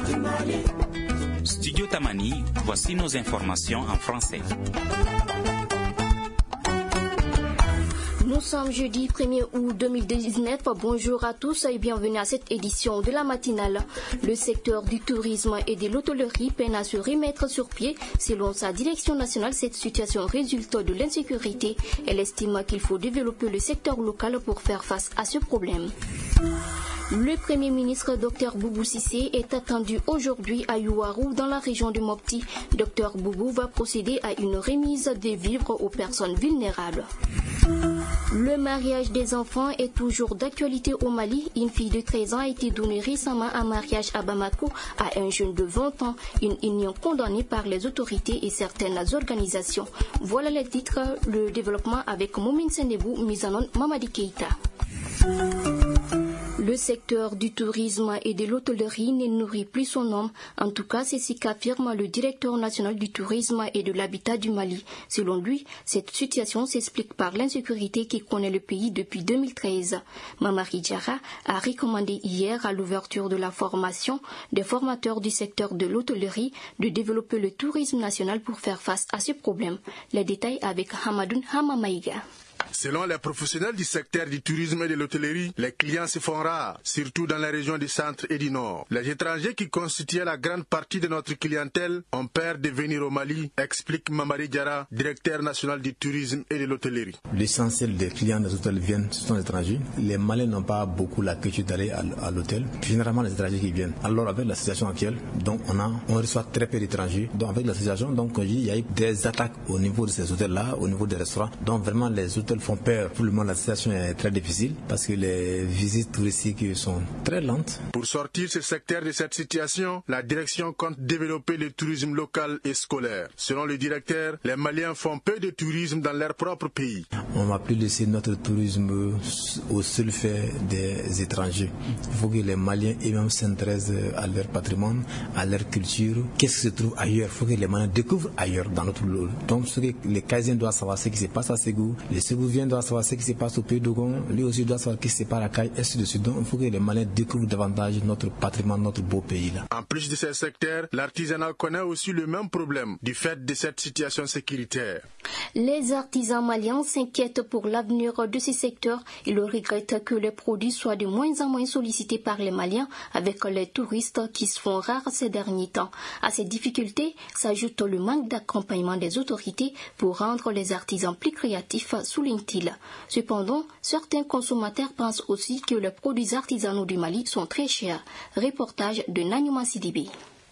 Studio Tamani, voici nos informations en français. Nous sommes jeudi 1er août 2019. Bonjour à tous et bienvenue à cette édition de la matinale. Le secteur du tourisme et de l'hôtellerie peine à se remettre sur pied. Selon sa direction nationale, cette situation résulte de l'insécurité. Elle estime qu'il faut développer le secteur local pour faire face à ce problème. Le Premier ministre Dr Boubou Cissé est attendu aujourd'hui à Yuwaru dans la région de Mopti. Dr Boubou va procéder à une remise des vivres aux personnes vulnérables. Le mariage des enfants est toujours d'actualité au Mali. Une fille de 13 ans a été donnée récemment en mariage à Bamako à un jeune de 20 ans, une union condamnée par les autorités et certaines organisations. Voilà les titres, le développement avec Moumine Senebou, mise en onde Mamadi Keïta. Le secteur du tourisme et de l'hôtellerie ne nourrit plus son homme. En tout cas, c'est ce qu'affirme le directeur national du tourisme et de l'habitat du Mali. Selon lui, cette situation s'explique par l'insécurité qui connaît le pays depuis 2013. Mamari Diarra a recommandé hier à l'ouverture de la formation des formateurs du secteur de l'hôtellerie de développer le tourisme national pour faire face à ce problème. Les détails avec Hamadoun Hamamaïga. Selon les professionnels du secteur du tourisme et de l'hôtellerie, les clients se font rares, surtout dans les régions du centre et du nord. Les étrangers qui constituaient la grande partie de notre clientèle ont peur de venir au Mali, explique Mamari Diarra, directeur national du tourisme et de l'hôtellerie. L'essentiel des clients des hôtels sont étrangers. Les Maliens n'ont pas beaucoup l'habitude d'aller à l'hôtel. Généralement, les étrangers qui viennent. Alors, avec la situation actuelle, donc on reçoit très peu d'étrangers. Donc, avec la situation, il y a eu des attaques au niveau de ces hôtels-là, au niveau des restaurants. Donc, vraiment, les hôtels font peur. Pour le moment, la situation est très difficile parce que les visites touristiques sont très lentes. Pour sortir ce secteur de cette situation, la direction compte développer le tourisme local et scolaire. Selon le directeur, les Maliens font peu de tourisme dans leur propre pays. On ne va plus laisser notre tourisme au seul fait des étrangers. Il faut que les Maliens eux-mêmes s'intéressent à leur patrimoine, à leur culture. Qu'est-ce qui se trouve ailleurs? Il faut que les Maliens découvrent ailleurs dans notre lot. Donc, les Kaisiens doivent savoir ce qui se passe à Ségou. Les Ségouviens doivent savoir ce qui se passe au pays d'Ogon. Lui aussi doit savoir ce qui se passe à Caille, ainsi de suite. Donc, il faut que les Maliens découvrent davantage notre patrimoine, notre beau pays là. En plus de ces secteurs, l'artisanat connaît aussi le même problème du fait de cette situation sécuritaire. Les artisans maliens s'inquiètent pour l'avenir de ces secteurs. Ils regrettent que les produits soient de moins en moins sollicités par les Maliens avec les touristes qui se font rares ces derniers temps. À ces difficultés s'ajoute le manque d'accompagnement des autorités pour rendre les artisans plus créatifs, souligne-t-il. Cependant, certains consommateurs pensent aussi que les produits artisanaux du Mali sont très chers. Reportage de Nanyuma Sidibé.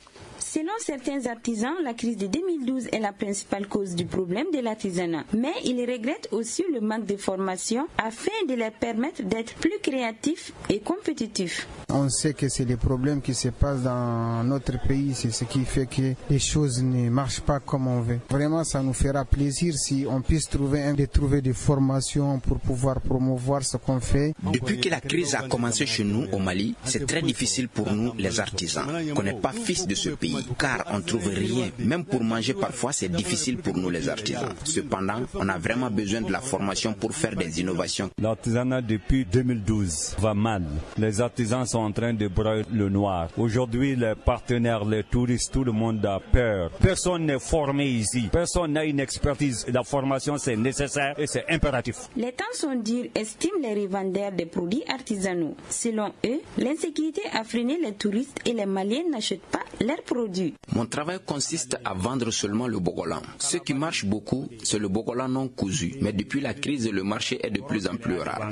Selon certains artisans, la crise de 2012 est la principale cause du problème de l'artisanat. Mais ils regrettent aussi le manque de formation afin de leur permettre d'être plus créatifs et compétitifs. On sait que c'est les problèmes qui se passent dans notre pays, c'est ce qui fait que les choses ne marchent pas comme on veut. Vraiment, ça nous fera plaisir si on puisse trouver des formations pour pouvoir promouvoir ce qu'on fait. Depuis que la crise a commencé chez nous au Mali, c'est très difficile pour nous les artisans. On n'est pas fils de ce pays, car on ne trouve rien. Même pour manger, parfois, c'est difficile pour nous les artisans. Cependant, on a vraiment besoin de la formation pour faire des innovations. L'artisanat depuis 2012 va mal. Les artisans sont en train de broyer le noir. Aujourd'hui, les partenaires, les touristes, tout le monde a peur. Personne n'est formé ici. Personne n'a une expertise. La formation, c'est nécessaire et c'est impératif. Les temps sont durs, estiment les revendeurs des produits artisanaux. Selon eux, l'insécurité a freiné les touristes et les Maliens n'achètent pas leurs produits. Mon travail consiste à vendre seulement le bogolan. Ce qui marche beaucoup, c'est le bogolan non cousu. Mais depuis la crise, le marché est de plus en plus rare.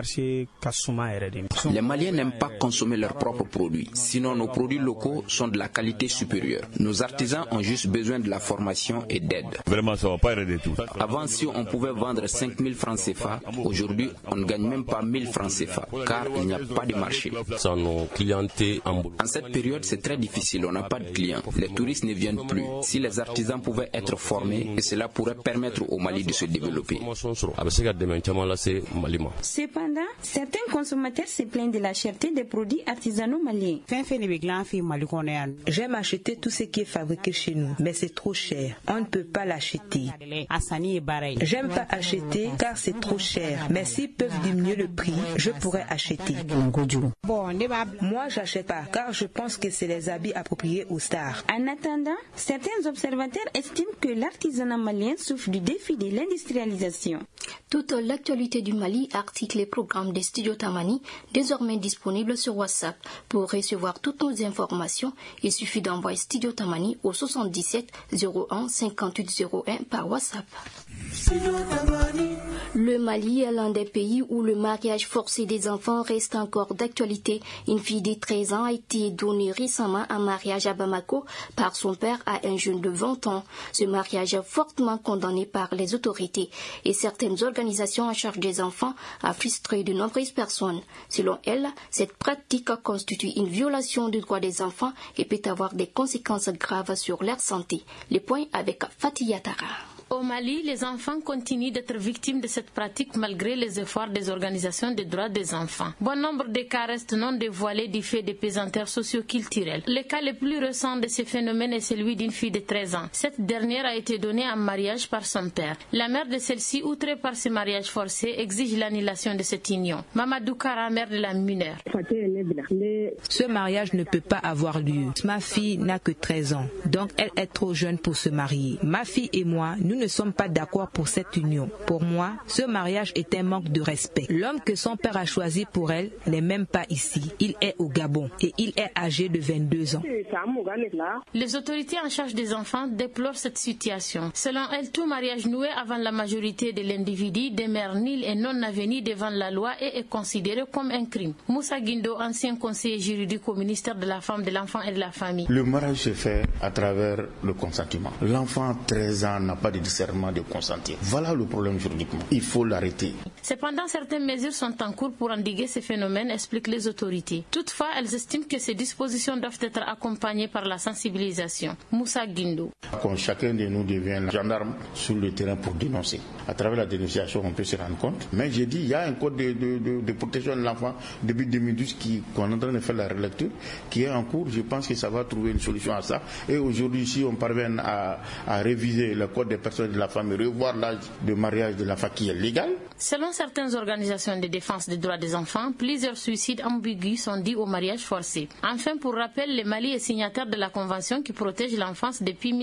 Les Maliens n'aiment pas consommer leurs propres produits. Sinon, nos produits locaux sont de la qualité supérieure. Nos artisans ont juste besoin de la formation et d'aide. Vraiment, ça va pas aider tout. Avant, si on pouvait vendre 5000 francs CFA, aujourd'hui, on ne gagne même pas 1000 francs CFA, car il n'y a pas de marché. En cette période, c'est très difficile. On n'a pas de clients. clients. Les touristes ne viennent plus. Si les artisans pouvaient être formés, cela pourrait permettre au Mali de se développer. Cependant, certains consommateurs se plaignent de la cherté des produits artisanaux maliens. J'aime acheter tout ce qui est fabriqué chez nous, mais c'est trop cher. On ne peut pas l'acheter. J'aime pas acheter car c'est trop cher, mais s'ils peuvent diminuer le prix, je pourrais acheter. Moi, j'achète pas car je pense que c'est les habits appropriés aux stars. En attendant, certains observateurs estiment que l'artisanat malien souffre du défi de l'industrialisation. Toute l'actualité du Mali, articles et programmes des studios Tamani, désormais disponibles sur WhatsApp. Pour recevoir toutes nos informations, il suffit d'envoyer Studio Tamani au 77 01 58 01 par WhatsApp. Le Mali est l'un des pays où le mariage forcé des enfants reste encore d'actualité. Une fille de 13 ans a été donnée récemment en mariage à Bamako par son père à un jeune de 20 ans. Ce mariage est fortement condamné par les autorités et certaines organisations en charge des enfants a frustré de nombreuses personnes. Selon elles, cette pratique constitue une violation des droits des enfants et peut avoir des conséquences graves sur leur santé. Les points avec Fatih Yatara. Au Mali, les enfants continuent d'être victimes de cette pratique malgré les efforts des organisations des droits des enfants. Bon nombre de cas restent non dévoilés du fait des pesanteurs socio-culturelles. Le cas le plus récent de ce phénomène est celui d'une fille de 13 ans. Cette dernière a été donnée en mariage par son père. La mère de celle-ci, outrée par ce mariage forcé, exige l'annulation de cette union. Mamadou Kara, mère de la mineure. Ce mariage ne peut pas avoir lieu. Ma fille n'a que 13 ans, donc elle est trop jeune pour se marier. Ma fille et moi, nous ne sommes pas d'accord pour cette union. Pour moi, ce mariage est un manque de respect. L'homme que son père a choisi pour elle n'est même pas ici. Il est au Gabon et il est âgé de 22 ans. Les autorités en charge des enfants déplorent cette situation. Selon elles, tout mariage noué avant la majorité de l'individu demeure nul et non avenu devant la loi et est considéré comme un crime. Moussa Guindo, ancien conseiller juridique au ministère de la Femme, de l'Enfant et de la Famille. Le mariage se fait à travers le consentement. L'enfant 13 ans n'a pas de discernement de consentir. Voilà le problème juridiquement. Il faut l'arrêter. Cependant, certaines mesures sont en cours pour endiguer ce phénomène, expliquent les autorités. Toutefois, elles estiment que ces dispositions doivent être accompagnées par la sensibilisation. Moussa Guindo. Quand chacun de nous devient gendarme sur le terrain pour dénoncer. À travers la dénonciation, on peut se rendre compte. Mais j'ai dit, il y a un code de protection de l'enfant depuis 2012 qu'on est en train de faire la relecture, qui est en cours. Je pense que ça va trouver une solution à ça. Et aujourd'hui, si on parvient à réviser le code des personnes de la femme et revoir l'âge de mariage de la femme qui est légal. Selon certaines organisations de défense des droits des enfants, plusieurs suicides ambigus sont dus au mariage forcé. Enfin, pour rappel, le Mali est signataire de la Convention qui protège l'enfance depuis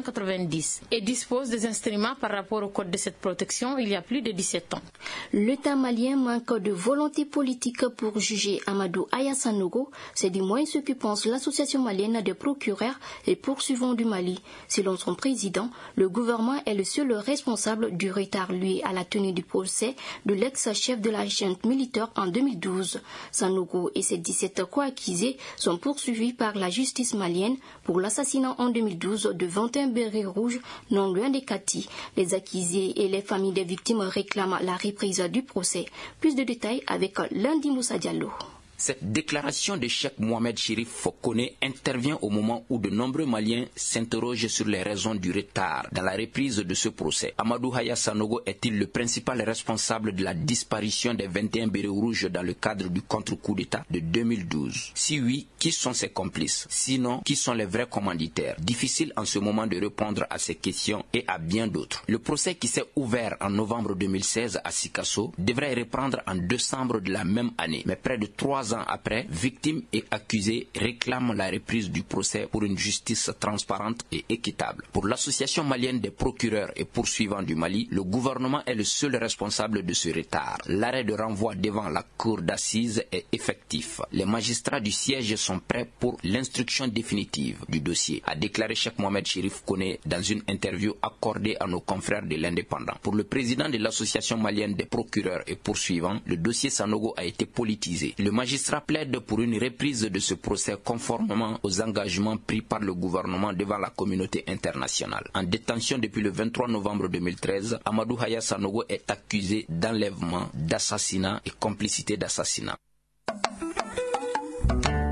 1990 et dispose des instruments par rapport au code de cette protection il y a plus de 17 ans. L'État malien manque de volonté politique pour juger Amadou Aya Sanogo. C'est du moins ce que pense l'Association malienne des procureurs et poursuivants du Mali. Selon son président, le gouvernement est le seul responsable du retard lié à la tenue du procès de l'ex-chef de la junte militaire en 2012. Sanogo et ses 17 co-accusés sont poursuivis par la justice malienne pour l'assassinat en 2012 de 21 bérets rouges non loin des Kati. Les accusés et les familles des victimes réclament la reprise du procès. Plus de détails avec Lundi Moussa Diallo. Cette déclaration de Cheikh Mohamed Chérif Fokone intervient au moment où de nombreux Maliens s'interrogent sur les raisons du retard dans la reprise de ce procès. Amadou Aya Sanogo est-il le principal responsable de la disparition des 21 bérets rouges dans le cadre du contre-coup d'État de 2012? Si oui, qui sont ses complices? Sinon, qui sont les vrais commanditaires? Difficile en ce moment de répondre à ces questions et à bien d'autres. Le procès qui s'est ouvert en novembre 2016 à Sikasso devrait reprendre en décembre de la même année, mais près de 3 ans après, victimes et accusés réclament la reprise du procès pour une justice transparente et équitable. Pour l'association malienne des procureurs et poursuivants du Mali, le gouvernement est le seul responsable de ce retard. L'arrêt de renvoi devant la cour d'assises est effectif. Les magistrats du siège sont prêts pour l'instruction définitive du dossier, a déclaré Cheikh Mohamed Chérif Kone dans une interview accordée à nos confrères de l'Indépendant. Pour le président de l'association malienne des procureurs et poursuivants, le dossier Sanogo a été politisé. Le magistrat plaide pour une reprise de ce procès conformément aux engagements pris par le gouvernement devant la communauté internationale. En détention depuis le 23 novembre 2013, Amadou Aya Sanogo est accusé d'enlèvement, d'assassinat et complicité d'assassinat.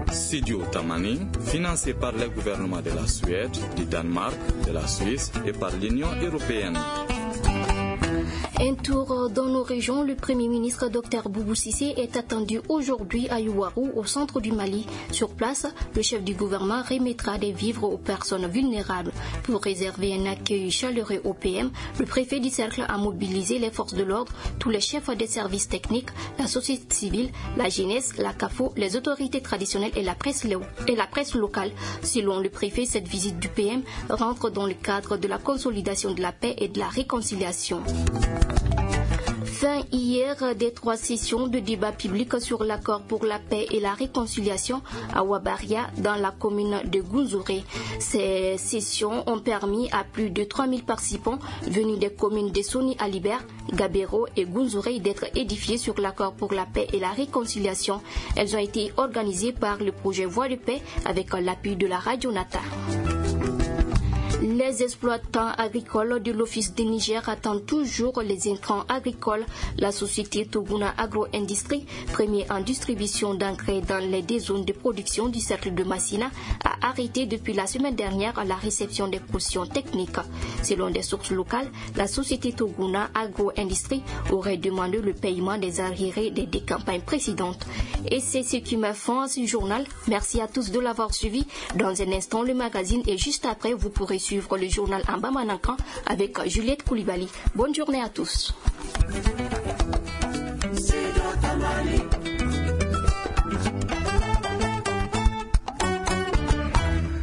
Studio Tamani, financé par les gouvernements de la Suède, du Danemark, de la Suisse et par l'Union européenne. Un tour dans nos régions, le Premier ministre Dr Boubou Cissé est attendu aujourd'hui à Ouarou, au centre du Mali. Sur place, le chef du gouvernement remettra des vivres aux personnes vulnérables. Pour réserver un accueil chaleureux au PM, le préfet du cercle a mobilisé les forces de l'ordre, tous les chefs des services techniques, la société civile, la jeunesse, la CAFO, les autorités traditionnelles et la presse locale. Selon le préfet, cette visite du PM rentre dans le cadre de la consolidation de la paix et de la réconciliation. Fin hier des 3 sessions de débat public sur l'accord pour la paix et la réconciliation à Wabaria dans la commune de Gounzouré. Ces sessions ont permis à plus de 3000 participants venus des communes de Soni Alibert, Gabero et Gounzouré d'être édifiés sur l'accord pour la paix et la réconciliation. Elles ont été organisées par le projet Voix de paix avec l'appui de la Radio Nata. Les exploitants agricoles de l'Office du Niger attendent toujours les intrants agricoles. La société Toguna Agro-Industrie, première en distribution d'engrais dans les 2 zones de production du cercle de Massina, a arrêté depuis la semaine dernière la réception des portions techniques. Selon des sources locales, la société Toguna Agro-Industrie aurait demandé le paiement des arriérés des campagnes précédentes. Et c'est ce qui met fin à ce journal. Merci à tous de l'avoir suivi. Dans un instant, le magazine et juste après, vous pourrez suivre le journal en Bamanankan avec Juliette Koulibaly. Bonne journée à tous.